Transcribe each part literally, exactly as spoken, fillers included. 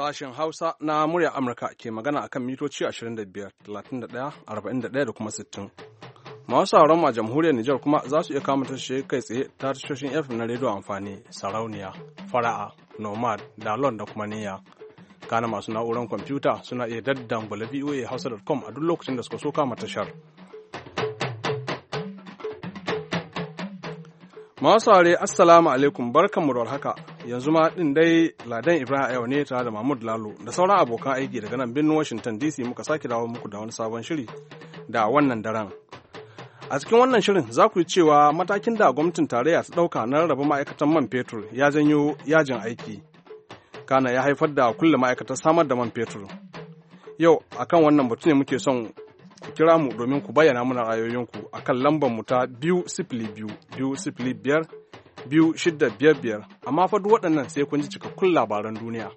Sashen Hausa na murya Amurka ke magana akan mitoci ashirin da biyar, talatin da ɗaya, arba'in da ɗaya da kuma sittin. Masu sauran a jamhuriyar Nijar kuma za su iya kama tashoshi kai tsaye ta tashoshin F M na rediyo amfani, sarauniya, fara'a, nomad, dalon da kuma niyya. Kana masu na'urar kwamfuta suna iya daddangwale V O A hausa dot com a duk lokacin da suka so kama tashar. Masu saurare assalamu alaikum barkanmu da warhaka. Yanzu ma din dai Ladan Ibrahim yau ne tare da Mahmud Lalo da sauran abokan aiki daga nan birnin Washington D C muka sake dawo muku da wani sabon shiri da wannan daren. A cikin wannan shirin za ku yi cewa matakin da gwamnatin tarayya ta ɗauka na rarraba ma'aikatan man fetur ya janyo yajin aiki. Kana ya haifar da kulle ma'aikatar samar da man fetur. Yau akan wannan batu ne muke son ku kira mu domin ku bayyana mana ra'ayoyinku akan lambar mu ta biyu sifili biyu biyu sifili biyar biyu shidda biyar biyar amma fa duk waɗannan sai kun ji cikakkun labaran duniya.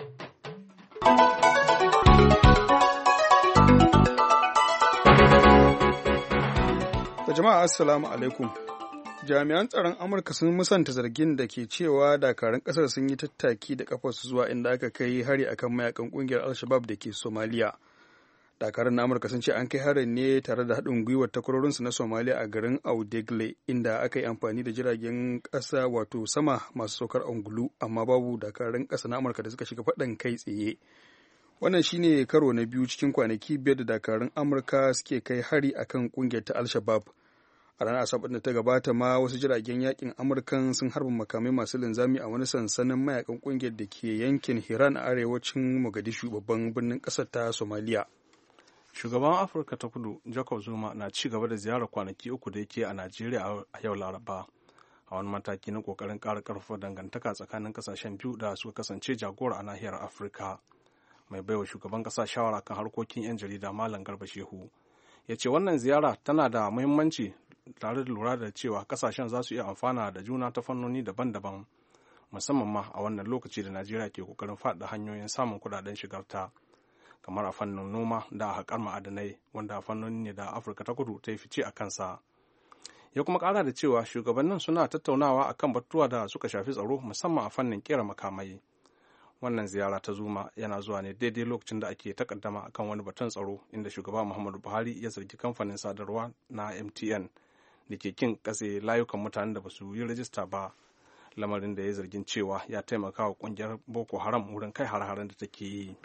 Jama'a assalamu alaikum. Jami'an tsaron Amurka sun musanta zargin da ke cewa dakarun ƙasar sun yi tattaki da kafarsu zuwa inda aka kai hari akan mayakan ƙungiyar Al-Shabaab da ke Somalia. Dakarun na Amurka sun ce an kai harin ne tare da haɗin gwiwar takwarorinsu na Somalia a garin Audegle inda aka yi amfani da jiragen ƙasa wato sama masu saukar angulu amma babu dakarun ƙasa na Amurka da suka shiga faɗan kai tsaye. Wannan shine karo na biyu cikin kwanaki biyar da dakarun Amurka suke kai hari akan ƙungiyar ta Al-Shabaab. A ranar Asabar da ta gabata ma wasu jiragen yakin Amurkan sun harba makamai masu linzami a wani sansanin mayakan ƙungiyar da ke yankin Hiran a arewacin Mogadishu babban birnin ƙasar ta Somalia. Shugaban Afirka ta Kudu Jacob Zuma na ci gaba da ziyarar kwanaki uku da yake a Najeriya a yau Laraba a wani mataki na kokarin ƙara ƙarfafa dangantaka tsakanin ƙasashen biyu da suka kasance jagora a nahiyar Afirka. Mai baiwa shugaban ƙasa shawara kan harkokin 'yan jarida Malam Garba Shehu ya ce wannan ziyara tana da muhimmanci tare da lura da cewa ƙasashen za su iya amfana da juna ta fannoni daban-daban musamman ma a wannan lokaci da Najeriya ke kokarin faɗa hanyoyin samun kuɗaɗen shigarta. kamar a fannin noma da haƙar ma'adanai wanda fannoni ne da Afirka ta Kudu ta yi fice a kansa. Ya kuma ƙara da cewa shugabannin suna tattaunawa akan batutuwa da suka shafi tsaro musamman a fannin ƙera makamai. Wannan ziyara ta Zuma yana zuwa ne daidai lokacin da ake takaddama akan wani batun tsaro inda shugaba Muhammadu Buhari ya zargi kamfanin sadarwa na M T N da ke kin katse layukan mutanen da ba su yi rajista ba, lamarin da ya zargin cewa ya taimaka wa ƙungiyar Boko Haram wurin kai har-haren da take yi.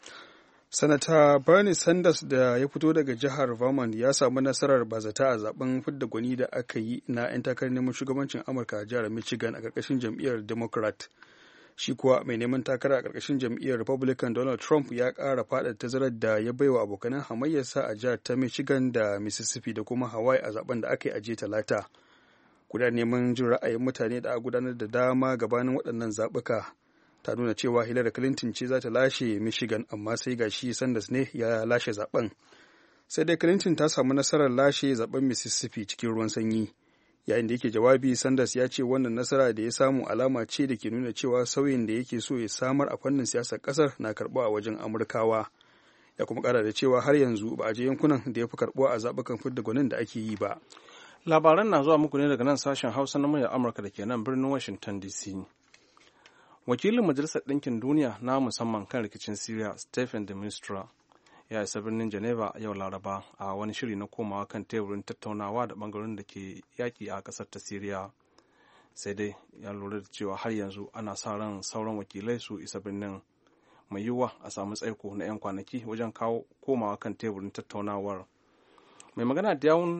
Sanata Bernie Sanders da ya fito daga jihar Vermont ya samu nasarar bazata a zaben fidda gwani da aka yi na 'yan takarar neman shugabancin Amurka a jihar Michigan a ƙarƙashin jam'iyyar Democrat. Shi kuwa mai neman takara a ƙarƙashin jam'iyyar Republican Donald Trump ya ƙara faɗa tazarar da ya baiwa abokanan hamayyarsa a jihar ta Michigan da Mississippi da kuma Hawaii a zaben da aka yi a jiya Talata. Gudanar neman jin ra'ayin mutane da a gudanar da dama gabanin waɗannan zaɓuka ta nuna cewa Hillary Clinton ce za ta lashe Michigan amma sai ga shi Sanders ne ya lashe zaben. Sai dai Clinton ta samu nasarar lashe zaben Mississippi cikin ruwan sanyi. Yayin da yake jawabi, Sanders ya ce wannan nasara da ya samu alama ce da ke nuna cewa sauyin da yake so ya samar a fannin siyasar kasar na karɓuwa a wajen Amurkawa. Ya kuma ƙara da cewa har yanzu ba a je yankunan da ya fi karɓuwa a zaɓukan fidda gwanin da ake yi ba. Labaran na zuwa muku ne daga nan sashen Hausa na muryar Amurka da ke nan birnin Washington D C. Wakilin Majalisar Ɗinkin Duniya na musamman kan rikicin Syria, Stephen de Mistura, ya isa birnin Geneva yau Laraba a wani shiri na komawa kan teburin tattaunawa da ɓangaren da ke yaƙi a ƙasar ta Syria. Sai dai ya lura da cewa har yanzu ana sa ran sauran wakilai su isa birnin. Mai yiwuwa a samu tsaiko na 'yan kwanaki wajen kawo komawa kan teburin tattaunawar. Mai magana da yawun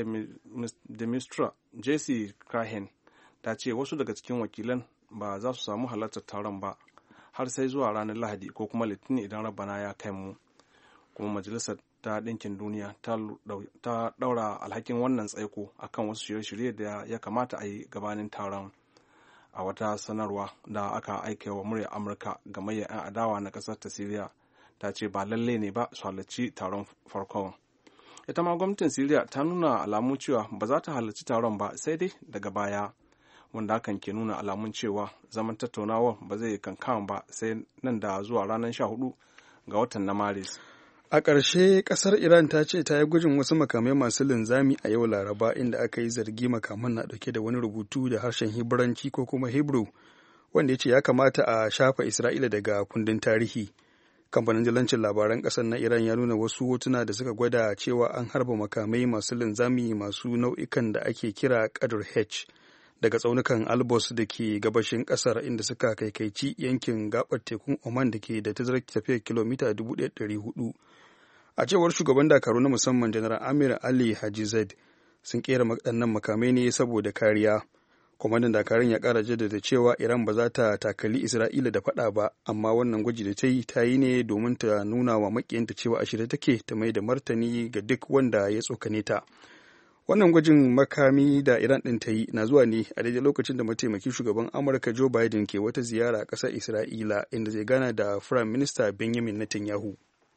de Mistura, J C Crahen, ta ce wasu daga cikin wakilan ba za su samu halartar taron ba har sai zuwa ranar Lahadi ko kuma Litinin idan Rabbana ya kai mu. Kuma Majalisar ta Ɗinkin Duniya ta ɗaura alhakin wannan tsaiko akan wasu shirye-shirye da ya kamata a yi gabanin taron. A wata sanarwa da aka aika wa muryar Amurka ga mayan 'yan adawa na ƙasar ta Siriya ta ce ba lalle ne ba su halarci taron farkon. Ita ma gwamnatin Siriya ta nuna alamu cewa ba za ta halarci taron ba sai dai daga baya. Wanda hakan ke nuna alamun cewa zaman tattaunawar ba zai kankama ba sai nan da zuwa ranar sha hudu ga watan na Maris. A ƙarshe ƙasar Iran ta ce ta yi gwajin wasu makamai masu linzami a yau Laraba inda aka yi zargi makaman na ɗauke da wani rubutu da harshen Hibranci ko kuma Hebrew wanda ya ce ya kamata a shafa Isra'ila daga kundin tarihi. Kamfanin dillancin labaran ƙasar na Iran ya nuna wasu hotuna da suka gwada cewa an harba makamai masu linzami masu nau'ikan da ake kira Qadr H daga tsaunukan Albos da ke gabashin ƙasar, inda suka kaikaici yankin gabar tekun Oman da ke da tazarar tafiyar kilomita dubu ɗaya da ɗari hudu. A cewar shugaban dakaru na musamman Janar Amir Ali Haji Zaid, sun kera waɗannan makamai ne saboda kariya. Kwamandan dakarun ya ƙara jaddada cewa Iran ba za ta takali Isra'ila da faɗa ba, amma wannan gwaji da ta yi ta yi ne domin ta nuna wa makiyanta cewa a shirye take ta mai da martani ga duk wanda ya tsokane ta. Wannan gwajin makami da Iran ɗin ta yi na zuwa ne a daidai lokacin da mataimakin shugaban Amurka Joe Biden ke wata ziyara a ƙasar Isra'ila, inda zai gana da Firayim Minista Benjamin Netanyahu.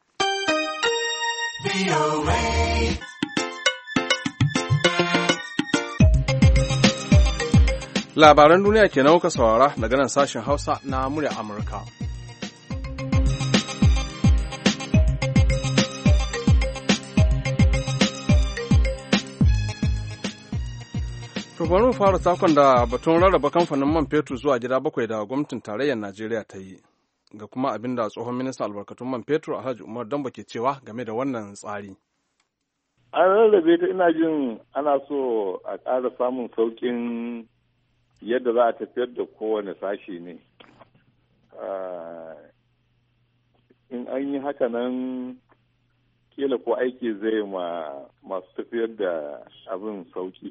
Labaran duniya ke nauka saurara daga nan sashen Hausa na murya Amurka. Bari mu fara takon da batun rarraba kamfanin man fetur zuwa gida bakwai da gwamnatin tarayyar Najeriya ta yi, ga kuma abin da tsohon ministan albarkatun man fetur Alhaji Umar Dambo ke cewa game da wannan tsari. An rarrabe ta, ina jin ana so a ƙara samun sauƙin yadda za a tafiyar da kowane sashi ne. In an yi haka nan kila ko aiki zai ma masu tafiyar da abin sauki.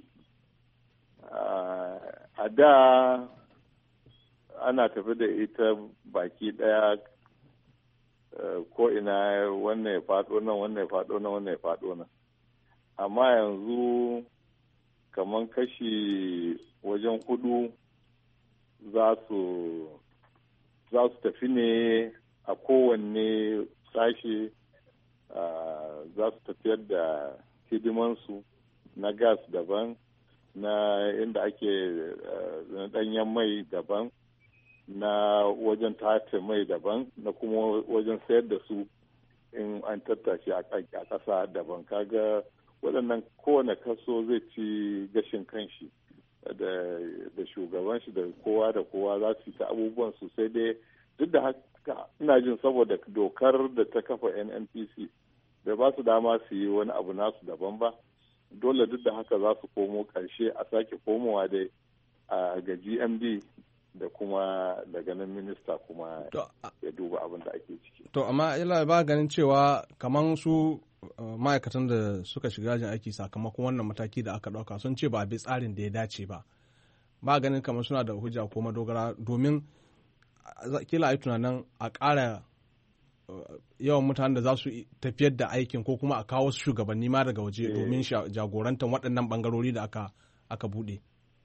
A da ana tafi da ita baki ɗaya ko ina wannan ya faɗo nan wannan ya faɗo nan wannan ya faɗo nan. Amma yanzu kamar kashi wajen hudu za su za su tafi ne a kowanne sashe, za su tafiyar da hidimansu na gas daban, na inda ake na ɗanyen mai daban, na wajen tace mai daban, na kuma wajen sayar da su in an tattace a ƙasa daban. Kaga waɗannan kowane kaso zai ci gashin kanshi da shugaban shi da kowa da kowa za su yi ta abubuwan su, sai dai duk da haka ina jin saboda dokar da ta kafa N N P C bai ba su dama su yi wani abu nasu daban ba, dole duk da haka za su komo ƙarshe a sake komowa dai a ga G M D da kuma daga nan minista kuma ya duba abin da ake ciki. To amma ila ba ganin cewa kamar su ma'aikatan da suka shiga yajin aiki sakamakon wannan mataki da aka ɗauka sun ce ba a bi tsarin da ya dace ba, ba ganin kamar suna da hujja ko madogara, domin kila a yi tunanin a ƙara yawan mutanen da za su tafiyar da aikin ko kuma a kawo su shugabanni ma daga waje domin jagorantar waɗannan ɓangarori da aka aka buɗe.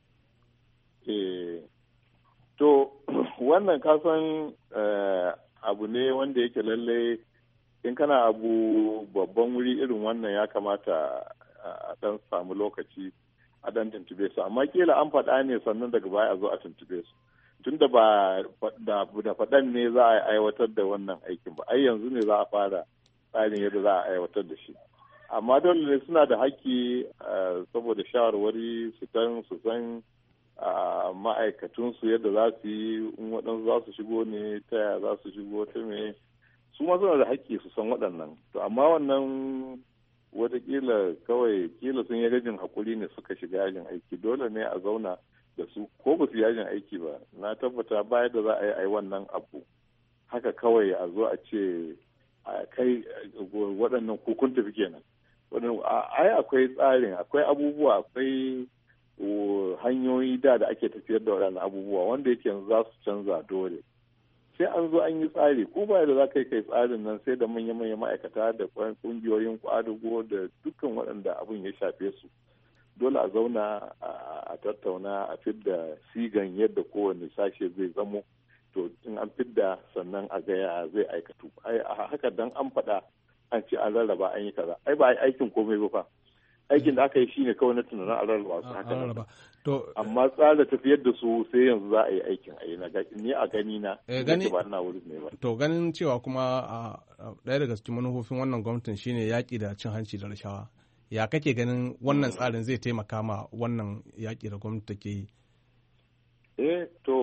To wannan kasan abu ne wanda yake lallai in kana abu babban wuri irin wannan ya kamata a dan samu lokaci a dan tuntube su, amma kila an faɗa ne sannan daga baya a zo a tuntube su, tunda ba da faɗan ne za a aiwatar da wannan aikin ba, ai yanzu ne za a fara tsarin yadda za a aiwatar da shi. Amma dole ne suna da haƙƙi saboda shawarwari su san su san ma'aikatunsu yadda za su yi, in waɗansu za su shigo ne ta yaya za su shigo ta me, su ma suna da haƙƙi su san waɗannan. To amma wannan watakila kawai kila sun yi rajin hakuri ne suka shiga yajin aiki, dole ne a zauna da su ko ba su yajin aiki ba. Na tabbata baya da za a yi a yi wannan abu haka kawai a zo a ce a kai waɗannan kukun tafi kenan. Ai akwai tsarin, akwai abubuwa, akwai hanyoyi da da ake tafiyar da waɗannan abubuwa wanda yake yanzu za su canza dole. Sai an zo an yi tsari, ko ba da za ka yi kai tsarin nan sai da manya-manyan ma'aikata da ƙungiyoyin ƙwadago da dukkan waɗanda abin ya shafe su. Dole a zauna a tattauna a fidda sigan yadda kowane sashe zai zamo, to in an fidda sannan a gaya zai aikatu. Ai a haka dan an faɗa an ce an rarraba an yi kaza, ai ba aikin komai ba fa. Aikin da aka yi shine kawai na tunanin a rarraba su haka. Amma tsara tafiyar da su sai yanzu za a yi aikin a yi na ni a gani na ba na wurin ne ba. To ganin cewa kuma ɗaya daga cikin manufofin wannan gwamnatin shine yaƙi da cin hanci da rashawa, ya kake ganin wannan tsarin zai taimaka ma wannan yaƙi da gwamnati take yi? Eh to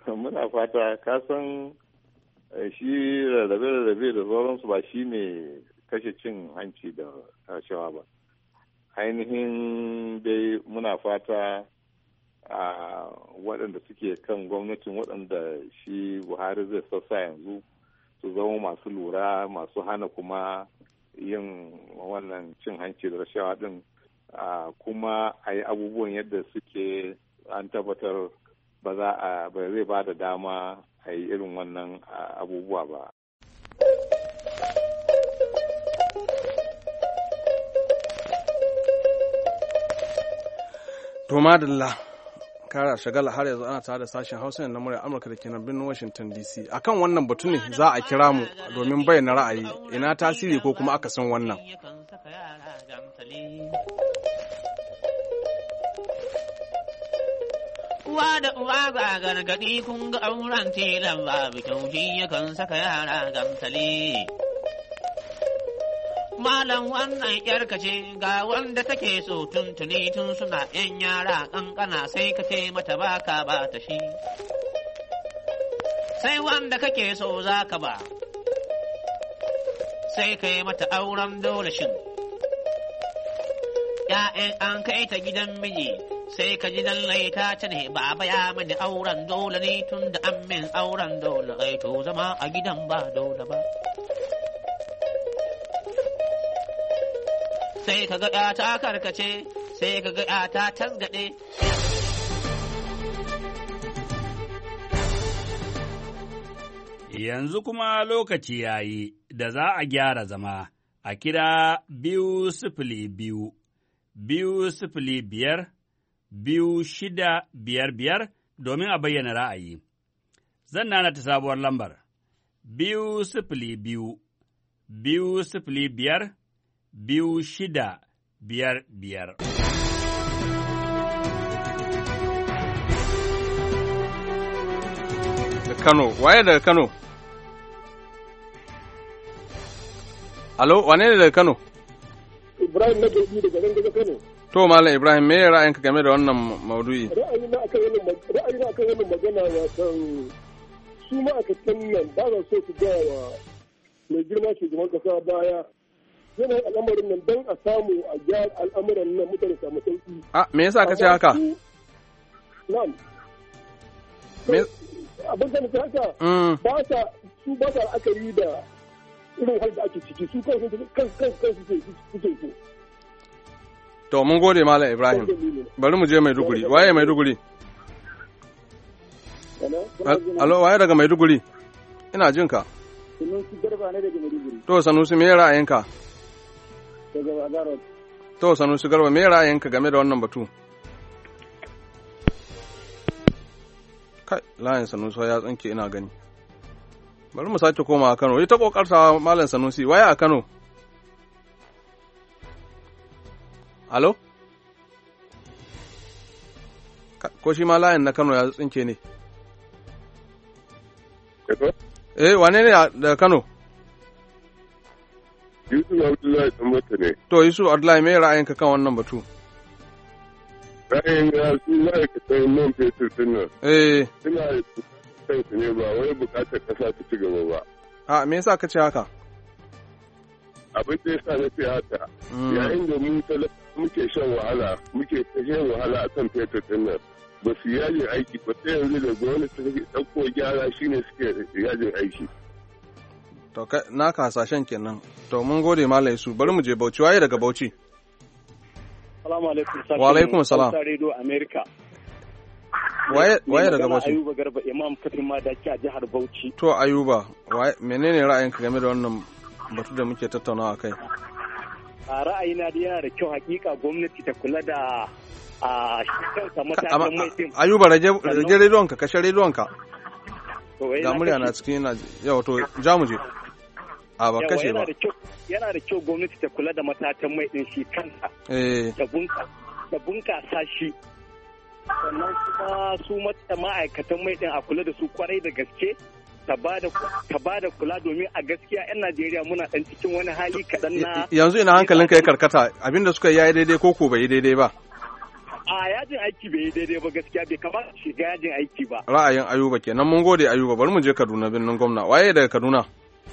muna fata kasan shi rarrabe-rarrabe da sauransu ba shi ne kashe cin hanci da rashawa ba. Ainihin dai muna fata a waɗanda suke kan gwamnatin waɗanda shi Buhari zai sassa yanzu su zama masu lura masu hana kuma yin wannan cin hanci da rashawa ɗin kuma a yi abubuwan yadda suke an tabbatar ba za a ba zai ba da dama a yi irin wannan abubuwa ba. To madalla kara shagala har yanzu ana tare da sashen Hausa na murya Amurka da ke nan birnin Washington D C. Akan wannan batu ne za a kira mu domin bayyana ra'ayi ina tasiri ko kuma akasin wannan. Uwa da uwa ga gargaɗi kun ga auren telan babu kyau shi yakan saka yara gantali. Malam wannan yarka ce ga wanda take so tuntuni tun suna yan yara ƙanƙana sai ka ce mata baka ba ta shi. Sai wanda kake so za ka ba, sai ka yi mata auren dole shin. ‘Ya'yan an kai ta gidan miji. Sai ka ji lallai ta ce ne baba ya mani auren dole ne tun da an min auren dole ai to zama a gidan ba dole ba. Sai ka ga ya ta karkace, sai ka ga ya ta tasgade. Yanzu kuma lokaci ya yi da za a gyara zama a kira biyu sifili biyu, biyu sifili biyar, biyu shida biyar biyar domin a bayyana ra'ayi. Zan nana ta sabuwar lambar, biyu sifili biyu, biyu sifili biyar, biyu shida biyar biyar. Da Kano, waye daga Kano? Alo, wane ne daga Kano? Ibrahim na Gaibi daga nan daga Kano. To Malam Ibrahim, me ra'ayinka game da wannan maudu'i? Ra'ayina akan wannan ra'ayina akan wannan magana wato su ma'aikatan nan ba za so su ga wa mai girma shugaban kasa baya yana al'amarin nan don a samu a gyara al'amuran nan mutane samu sauki. Ah, me yasa ka ce haka? Na'am. Abin da nake haka ba sa su ba sa aka yi da irin hal da ake ciki su kansu kansu kansu suke so. To mun gode Malam Ibrahim. Bari mu je Maiduguri. Waye Maiduguri? Alo, waye daga Maiduguri? Ina jin ka. Sanusi Garba ne daga Maiduguri. To Sanusi me ra'ayinka? Daga Bazaro. To Sanusi Garba me ra'ayinka game da wannan batu? Kai, layin Sanusi ya tsinke ina gani. Bari mu sake koma a Kano. Yi ta kokarta Malam Sanusi, waye a Kano? Alo? Ko shi ma layin na Kano ya tsinke ne? Eh, wane ne daga Kano? Yusuf Abdullahi Tambata ne. To, Yusuf Abdullahi, me ra'ayinka kan wannan batu? Ra'ayin ya su ma'aikatan man fetur din nan. Eh. Suna kansu ne ba wai bukatar ƙasa ta ci gaba ba. A, me yasa ka ce haka? Abin da yasa na ce haka. Yayin da mu muke shan wahala, muke shan wahala a kan fetur din nan. Ba su yajin aiki ba sai yanzu da gwamnati ta ɗauko gyara shine suke yajin aiki. To kai naka hasashen kenan. To mun gode Malam Yusuf. Bari mu je Bauchi. Waye daga Bauchi? Assalamu alaikum. Wa alaikum salam. Radio America. Waye waye daga Bauchi? Ayuba Garba Imam Katin Madaki a jihar Bauchi. To Ayuba, waye menene ra'ayinka game da wannan batu da muke tattaunawa kai? A ra'ayina da yana da kyau hakika gwamnati ta kula da a shi kansa matakan mai din. Ayuba rage rage rediyonka, kashe rediyonka. Ga murya na cikin yana yau to ja mu je. A ba kashe ba. Yana da kyau gwamnati ta kula da matatan mai din shi kansa. Eh. Da bunka da bunkasa shi. Sannan kuma su ma'aikatan mai din a kula da su kwarai da gaske. Ta ba da kula domin a gaskiya 'yan Najeriya muna ɗan cikin wani hali kaɗan na... Yanzu ina hankalinka ya karkata abinda suka yi yayi daidai ko ko bai yi daidai ba? A yajin aiki bai yi daidai ba gaskiya bai kamata shiga yajin aiki ba. Ra'ayin Ayuba kenan mun gode Ayuba bari mu je Kaduna birnin gwamna. Waye daga Kaduna?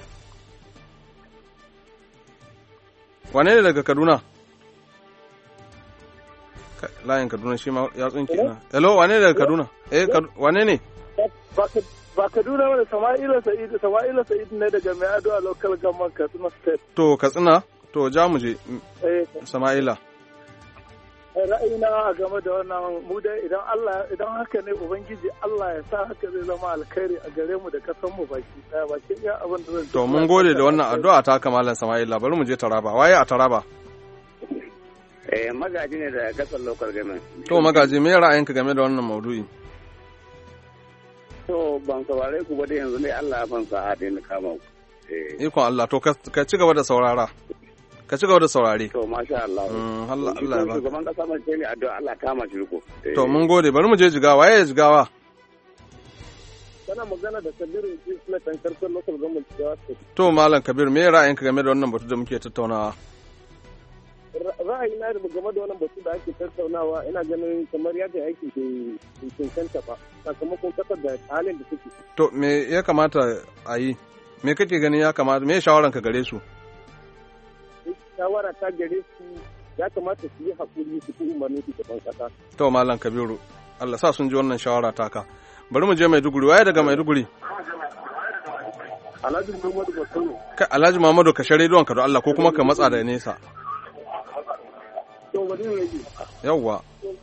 Wane ne daga Kaduna? Layin Kaduna shi ma ya tsinke na. Hello, wane ne daga Kaduna? Eh, wane ne? Ba Kaduna ba da Sama'ila Sa'id, Sama'ila Sa'id ne daga Mai Ado a local government Katsina state. To, Katsina? To, ja mu je. Sama'ila. Ra'ayina a game da wannan mu dai idan Allah idan haka ne Ubangiji Allah ya sa haka zai zama alkhairi a gare mu da kasan mu baki daya baki iya abin da zan. To, mun gode da wannan addu'a ta kamalan Sama'ila bari mu je Taraba. Waye a Taraba? Eh, magaji ne da kasar local government. To, magaji me ra'ayinka game da wannan maudu'i? To, ban saurare ku ba da yanzu ne Allah ban sa'a da ni kama ku. Eh. Ikon Allah, to ka ci gaba da saurara. Ka ci gaba da saurare. To, masha Allah. Mm, Allah Allah ya ba. Shugaban kasa mai ce ne addu'a Allah kama shi ko. To, mun gode, bari mu je Jigawa. Waye Jigawa? Kana magana da Kabiru Isla Tankarkar local government Jigawa. To, Malam Kabir, me ra'ayinka game da wannan batu da muke tattaunawa? Ra'ayina da game da wannan batu da ake tattaunawa ina ganin kamar yadda aiki ke cancanta ba sakamakon kasar da halin da suke. To me ya kamata a yi? Me kake ganin ya kamata? Me shawaran ka gare su? Shawara ta gare su ya kamata su yi hakuri su fi umarnin su gaban kasa. To Malam Kabiru, Allah sa sun ji wannan shawara taka. Bari mu je Maiduguri. Waye daga Maiduguri? Alhaji Muhammadu Bakano. Kai Alhaji Muhammadu ka share don ka don Allah ko kuma ka matsa da nesa. Yawwa.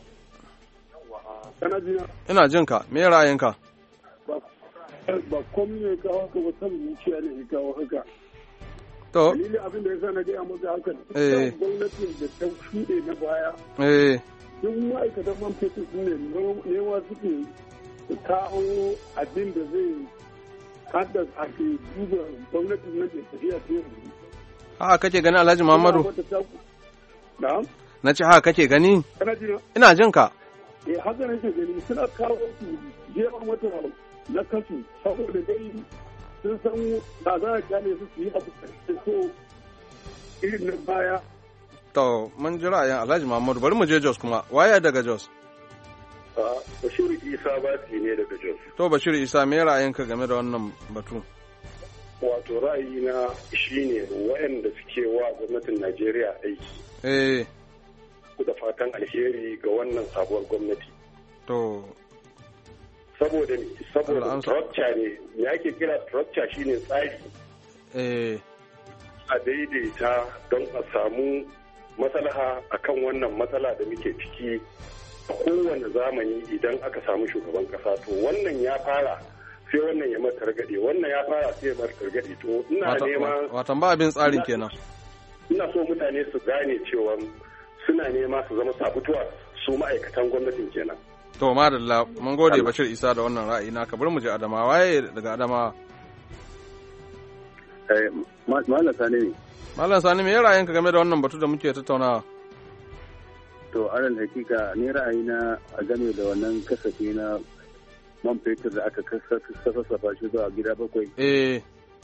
Ina jin ka, me ra'ayinka? Ba komai ne kawo haka ba san zuciya ne kawo haka. To. Dalilin abin da ya sa na gaya maka haka. Eh. Gwamnatin da ta shuɗe na baya. Eh. Duk ma'aikatan man fetur ne newa suke kawo abin da zai haddasa ake duba gwamnatin nan da tafiya ta yanzu. Haka kake gani Alhaji Muhammadu? Na'am. Na ce haka kake gani? Kana jina? Ina jin ka. Eh haka nake gani suna kawo su jefa mata na kasu saboda dai sun san da za a kyale su su yi abu da so irin na baya. To mun ji ra'ayin Alhaji Muhammadu bari mu je Jos kuma waye daga Jos? Bashir Isa Basi ne daga Jos. To Bashir Isa me ra'ayinka game da wannan batu? Wato ra'ayina shine waɗanda suke wa gwamnatin Najeriya aiki. Eh. Da fatan alheri ga wannan sabuwar gwamnati. To. Saboda ne, saboda structure ne, me ake kira structure shine tsari. Eh. A daidaita don a samu maslaha akan wannan matsala da muke ciki a kowane zamani idan aka samu shugaban kasa. To wannan ya fara sai wannan ya mata targade, wannan ya fara sai ya mata targade. To ina nema. Watan ba abin tsarin kenan. Ina so mutane su gane cewa suna nema su zama sabutuwa su ma'aikatan gwamnatin kenan. To madalla mun gode Bashir Isa da wannan ra'ayi naka bari mu je Adamawa waye daga Adamawa. Eh Malam Sani ne. Malam Sani me ra'ayinka game da wannan batu da muke tattaunawa? To alal hakika ne ra'ayina a game da wannan kasafi na man fetur da aka kasafa shi zuwa gida bakwai. Eh.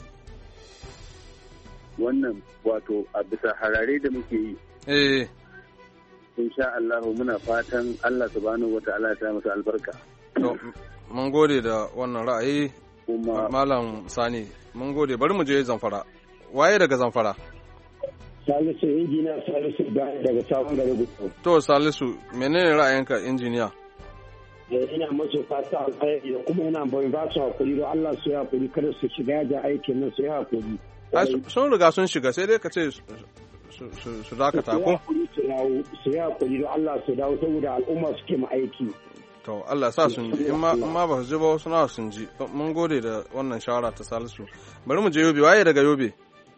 Wannan wato a bisa harare da muke yi. Eh. Insha Allah muna fatan Allah subhanahu wata'ala ya sa masa albarka. To mun gode da wannan ra'ayi kuma Malam Sani mun gode bari mu je Zamfara. Waye daga Zamfara? Salisu injiniya Salisu daga Sabon Gari Gudu. To Salisu menene ra'ayinka injiniya? Ina masu fata alkhairi da kuma ina bai ba su hakuri don Allah su ya hakuri kada su shiga da aikin nan su ya hakuri. Sun riga sun shiga sai dai ka ce su dakata ko? Su ya hakuri don Allah su dawo saboda al'umma suke ma aiki. To Allah sa sun ji in ma ba su ji ba wasu na sun ji mun gode da wannan shawara ta Salisu. Bari mu je Yobe waye daga Yobe?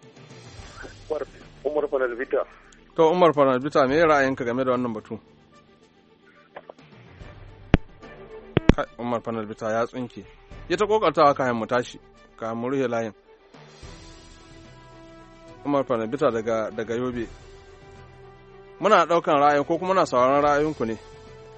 Umar Fanalbita. To Umar Fanalbita me ra'ayinka game da wannan batu? Kai Umar Fanalbita ya tsinke. Ya ta kokartawa kayan mu tashi kayan mu ruhe layin. Umar Fanalbita daga daga Yobe. Muna daukan ra'ayin ko kuma muna sauraron ra'ayinku ne?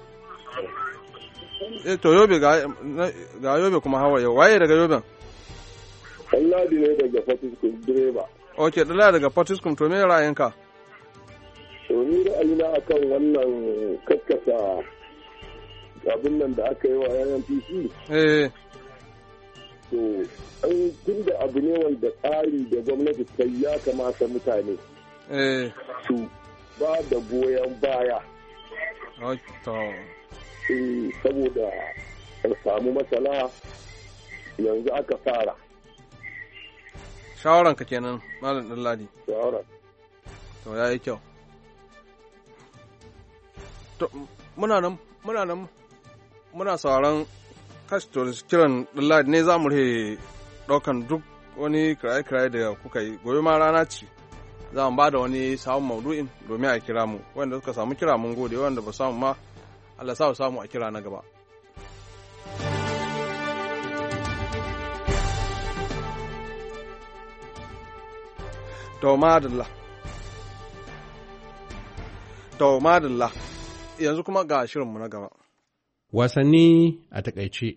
Eh to Yobe ga ga Yobe kuma hawa yau waye daga Yoben? Allah ne daga Fatiskum direba. Ok, dala daga Fatiskum to me ra'ayinka? ni ra'ayina akan wannan kakkasa abin nan da aka yi wa yayan P C. Eh. To, an tun da abu ne wanda tsari da gwamnati ta ya kamata mutane. Eh. Su ba da goyon baya. To. Eh, saboda an samu matsala yanzu aka fara. Shawaranka kenan, Malam Ɗanladi. Shawaran. To, ya yi kyau. To, muna nan, muna nan, muna sauran kashi to kiran Ɗanladi ne za mu rufe ɗaukan duk wani kiraye-kiraye da kuka yi. Gobe ma rana ce, za mu ba da wani sabon maudu'in domin a kira mu. Wanda suka samu kira mun gode, wanda ba samu ma, Allah sa samu a kira na gaba. To, madalla. To, madalla. Yanzu kuma ga shirinmu na gaba. Wasanni a takaice.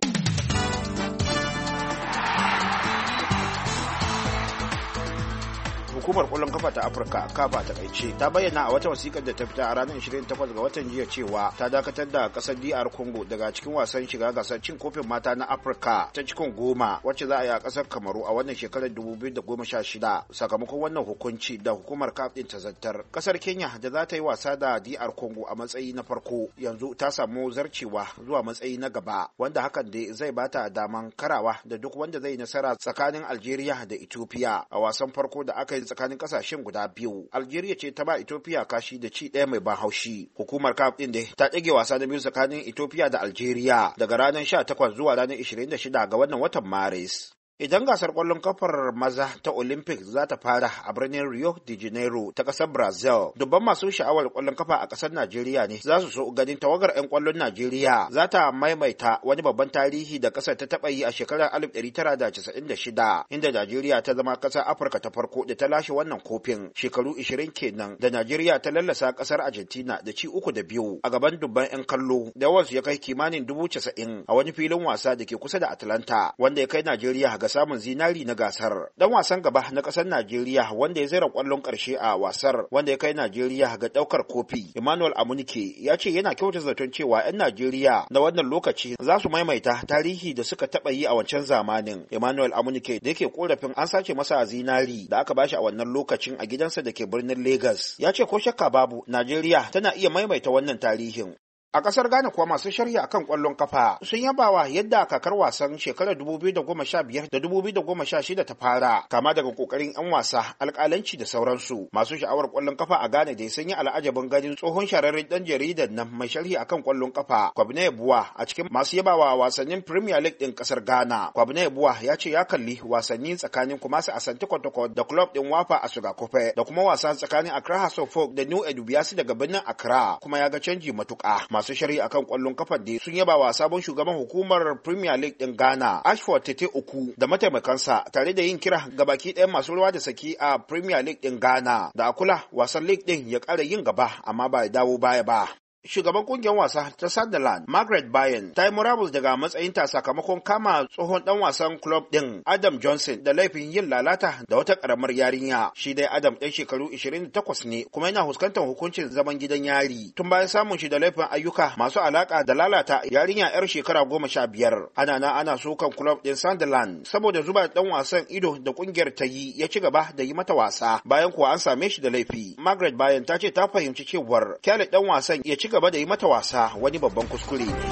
Hukumar ƙwallon kafa ta Afirka kafa ta kaice ta bayyana a wata wasikar da ta fita a ranar ishirin da takwas ga watan jiya cewa ta dakatar da ƙasar D R Congo daga cikin wasan shiga gasar cin kofin mata na Afirka ta cikin goma wacce za a yi a ƙasar Kamaru a wannan shekarar dubu biyu da goma sha shida sakamakon wannan hukunci da hukumar C A F din ta zartar. Ƙasar Kenya da za ta yi wasa da D R Congo a matsayi na farko yanzu ta samu zarcewa zuwa matsayi na gaba wanda hakan da zai bata daman karawa da duk wanda zai nasara tsakanin Algeria da Ethiopia a wasan farko da aka yi tsakanin kasashen guda biyu. Algeria ce ta ba Ethiopia kashi da ci ɗaya mai ban haushi. Hukumar C A F din da ta ɗage wasa na biyu tsakanin Ethiopia da Algeria daga ranar sha takwas zuwa ranar ishirin da shida ga wannan watan Maris. Idan gasar ƙwallon kafar maza ta Olympics za ta fara a birnin Rio de Janeiro ta ƙasar Brazil, dubban masu sha'awar ƙwallon kafa a ƙasar Najeriya ne za su so ganin tawagar 'yan ƙwallon Najeriya za ta maimaita wani babban tarihi da ƙasar ta taɓa yi a shekarar alif ɗari tara da casa'in da shida, inda Najeriya ta zama ƙasar Afirka ta farko da ta lashe wannan kofin. Shekaru ishirin kenan da Najeriya ta lallasa ƙasar Argentina da ci uku da biyu a gaban dubban 'yan kallo da yawansu ya kai kimanin dubu casa'in a wani filin wasa da ke kusa da Atlanta, wanda ya kai Najeriya ga samun zinari na gasar. Dan wasan gaba na ƙasar Najeriya wanda ya zira ƙwallon ƙarshe a wasar wanda ya kai Najeriya ga ɗaukar kofi, Emmanuel Amunike, ya ce yana kyauta zaton cewa 'yan Najeriya na wannan lokaci za su maimaita tarihi da suka taɓa yi a wancan zamanin. Emmanuel Amunike da yake korafin an sace masa zinari da aka bashi a wannan lokacin a gidansa da ke birnin Lagos, ya ce ko shakka babu Najeriya tana iya maimaita wannan tarihin. A ƙasar Ghana kuwa masu sharhi akan ƙwallon kafa sun yabawa yadda kakar wasan shekarar dubu biyu da goma sha biyar da dubu biyu da goma sha shida ta fara, kama daga ƙoƙarin 'yan wasa, alƙalanci da sauransu. Masu sha'awar ƙwallon kafa a Ghana dai sun yi al'ajabin ganin tsohon shahararren ɗan jaridan nan mai sharhi akan ƙwallon kafa Kwabena Yabuwa a cikin masu yabawa wasannin Premier League ɗin ƙasar Ghana. Kwabena Yabuwa ya ce ya kalli wasanni tsakanin Kumasi Asante Kotoko da club ɗin Wafa a Sugakofe da kuma wasa tsakanin Accra Hearts of Oak da New Edubiasi daga birnin Accra, kuma ya ga canji matuƙa. Masu shari'a akan kwallon kafar da sun yaba wa sabon shugaban hukumar Premier League din Ghana Ashford Tete Oku da mataimakansa tare da yin kira ga baki ɗayan masu ruwa da saki a Premier League din Ghana da a kula wasan league din ya ƙara yin gaba amma ba ya dawo baya ba. Shugaban kungiyar wasa ta Sunderland, Margaret Bayan, ta yi murabus daga matsayinta sakamakon kama tsohon dan wasan club din Adam Johnson da laifin yin lalata da wata karamar yarinya. Shi dai Adam ɗan shekaru ishirin da takwas ne kuma yana fuskantar hukuncin zaman gidan yari tun bayan samun shi da laifin ayyuka masu alaka da lalata yarinya yar shekara goma sha biyar. Ana na ana sukan club din Sunderland saboda zuba dan wasan ido da kungiyar ta yi ya ci gaba da yi mata wasa bayan kuwa an same shi da laifi. Margaret Bayan ta ce ta fahimci cewar kyale dan wasan ya ci gaba da yi mata wasa wani babban kuskure ne.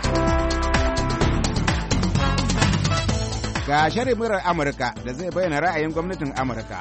Ga shirin murar Amurka da zai bayyana ra'ayin gwamnatin Amurka.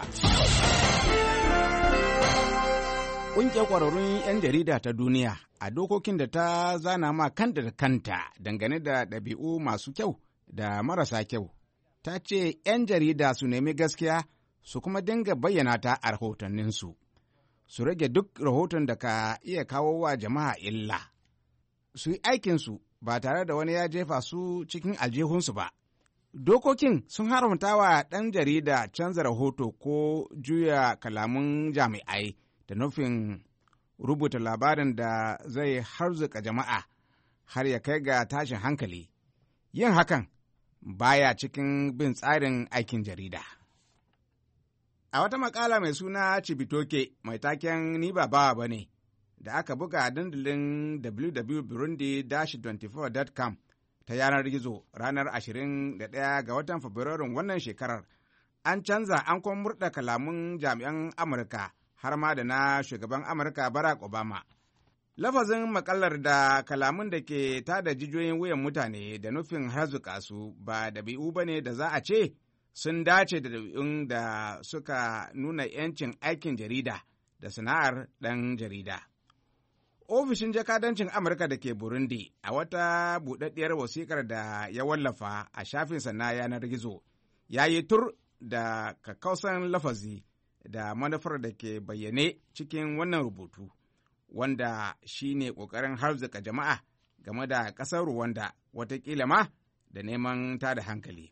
Ƙungiyar ƙwararrun 'yan jarida ta duniya a dokokin da ta zana ma kanta da kanta dangane da ɗabi'u masu kyau da marasa kyau, ta ce 'yan jarida su nemi gaskiya su kuma dinga bayyana ta a rahotanninsu. Su rage duk rahoton da ka iya kawo wa jama'a illa, su yi aikinsu ba tare da wani ya jefa su cikin aljihunsu ba. Dokokin sun haramta wa ɗan jarida canza rahoto ko juya kalamun jami'ai da nufin rubuta labarin da zai harzuka jama'a har ya kai ga tashin hankali. Yin hakan baya cikin bin tsarin aikin jarida. A wata makala mai suna Cibitoke mai taken ni ba bawa ba ne, da aka buga a dandalin w w w dot burundi dash twenty-four dot com ta yanar gizo ranar ashirin da ɗaya ga watan Fabrairun wannan shekarar. An canza an kuma murɗa kalamun jami'an Amurka har ma da na shugaban Amurka Barack Obama. Lafazin makallar da kalamun da ke tada jijiyoyin wuyan mutane da nufin harzuka su ba dabi'u ba ne da za a ce sun dace da dabi'un da suka nuna 'yancin aikin jarida da sana'ar ɗan jarida. Ofishin jakadancin Amurka da ke Burundi a wata buɗaɗɗiyar wasiƙar da ya wallafa a shafinsa na yanar gizo ya yi tur da kakkausan lafazi da manufar da ke bayyane cikin wannan rubutu, wanda shi ne ƙoƙarin harzuka jama'a game da ƙasar Ruwanda watakila ma da neman tada hankali.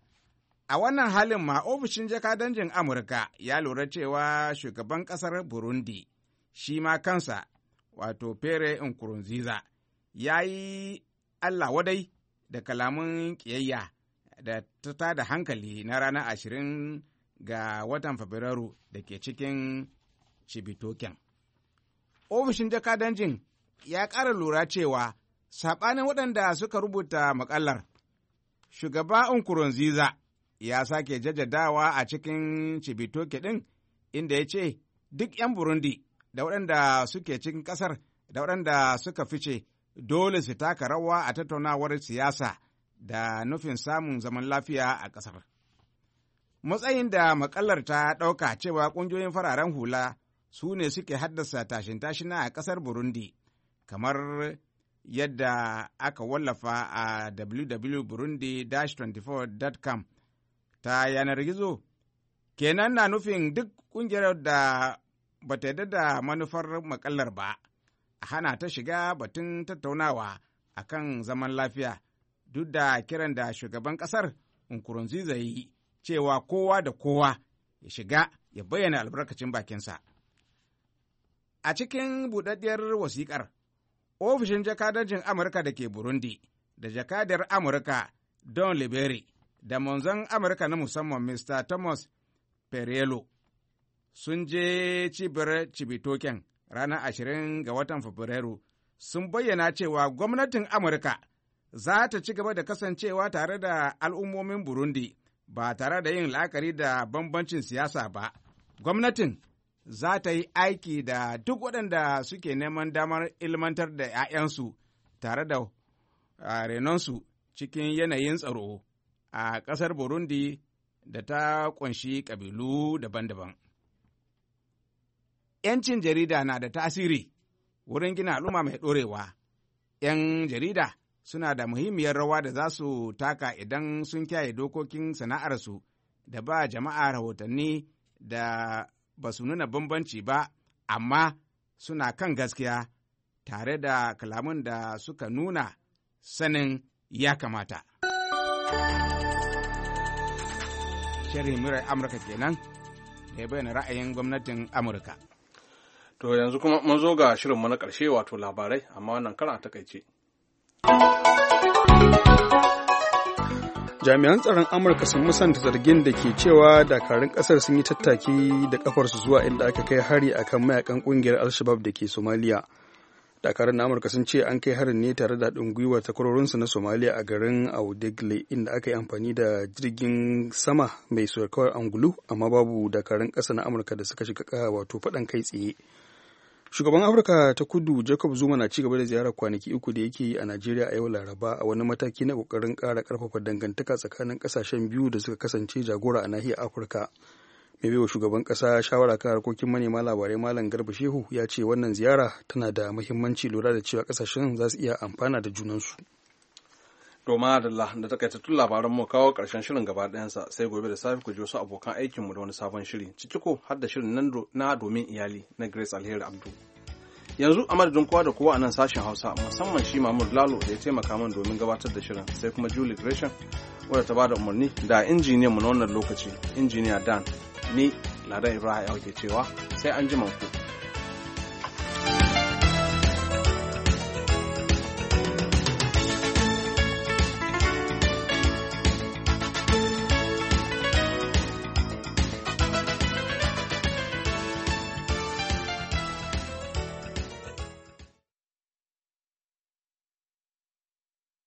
A wannan halin ma ofishin jakadancin Amurka ya lura cewa shugaban ƙasar Burundi shi ma kansa wato Pierre Nkurunziza ya yi Allah wadai da kalamun ƙiyayya da ta tada hankali na ranar ashirin ga watan Fabrairu da ke cikin Cibitoken. Ofishin jakadancin ya ƙara lura cewa saɓanin waɗanda suka rubuta maƙallar, shugaba Nkurunziza ya sake jajjadawa a cikin Cibitoke ɗin inda ya ce duk ‘yan Burundi da waɗanda suke cikin ƙasar da waɗanda suka fice dole su taka rawa a tattaunawar siyasa da nufin samun zaman lafiya a ƙasar. Matsayin da makallar ta ɗauka cewa ƙungiyoyin fararen hula su ne suke haddasa tashin-tashina a ƙasar Burundi, kamar yadda aka wallafa a w w w dot burundi dash twenty-four dot com ta yanar gizo, kenan na nufin duk ƙungiyar da ba ta yarda da manufar makallar ba, a hana ta shiga batun tattaunawa a kan zaman lafiya, duk da kiran da shugaban ƙasar Nkurunziza yi cewa kowa da kowa ya shiga ya bayyana albarkacin bakinsa. A cikin buɗaɗɗiyar wasiƙar, ofishin jakadancin Amurka da ke Burundi da jakadar Amurka Don Liberi da manzon Amurka na musamman Mister Thomas Perriello sun je cibiyar Cibitoken ranar ashirin ga watan Fabrairu sun bayyana cewa gwamnatin Amurka za ta ci gaba da kasancewa tare da al'ummomin Burundi ba tare da yin la'akari da bambancin siyasa ba. Gwamnatin za ta yi aiki da duk waɗanda suke neman damar ilmantar da ‘ya'yansu tare da renonsu cikin yanayin tsaro a ƙasar Burundi da ta ƙunshi ƙabilu daban-daban. ‘Yancin jarida na da tasiri wurin gina al'umma mai ɗorewa. ‘Yan jarida suna da muhimmiyar rawa da za su taka idan sun kiyaye dokokin sana'arsu da ba jama'a rahotanni da ba su nuna bambanci ba, amma suna kan gaskiya tare da kalamun da suka nuna sanin ya kamata. Sharhin murar Amurka kenan da ya bayyana ra'ayin gwamnatin Amurka. To yanzu kuma mun zo ga shirinmu na ƙarshe wato labarai, amma wannan karan a takaice. Jami'an tsaron Amurka sun musanta zargin da ke cewa dakarun ƙasar sun yi tattaki da ƙafarsu zuwa inda aka kai hari akan mayakan ƙungiyar Al-Shabaab da ke Somalia. Dakarun na Amurka sun ce an kai harin ne tare da haɗin gwiwar takwarorinsu na Somalia a garin Audegle, inda aka yi amfani da jirgin sama mai saukar angulu, amma babu dakarun ƙasa na Amurka da suka shiga wato faɗan kai tsaye. Shugaban Afirka ta Kudu Jacob Zuma na cigaba da ziyarar kwanaki uku da yake yi a Najeriya a yau Laraba a wani mataki na kokarin ƙara ƙarfafa dangantaka tsakanin ƙasashen biyu da suka kasance jagora a nahiyar Afirka. Mai baiwa shugaban ƙasa shawara kan harkokin manema labarai Malam Garba Shehu ya ce wannan ziyara tana da muhimmanci lura da cewa ƙasashen za su iya amfana da junansu. Doma da da takaitattun labaran mu kawo ƙarshen shirin gaba ɗayansa, sai gobe da safe ku ji wasu abokan aikinmu da wani sabon shiri, ciki ko har da shirin nan na domin iyali na Grace Alheri Abdu. Yanzu a madadin kowa da kowa a nan sashen Hausa, musamman shi Mahmud Lalo da ya taimaka min domin gabatar da shirin, sai kuma Julie Gresham wadda ta bada umarni da injiniyan mu na wannan lokaci, injiniya Dan, ni Ladan Ibrahim ke cewa sai an ji ku.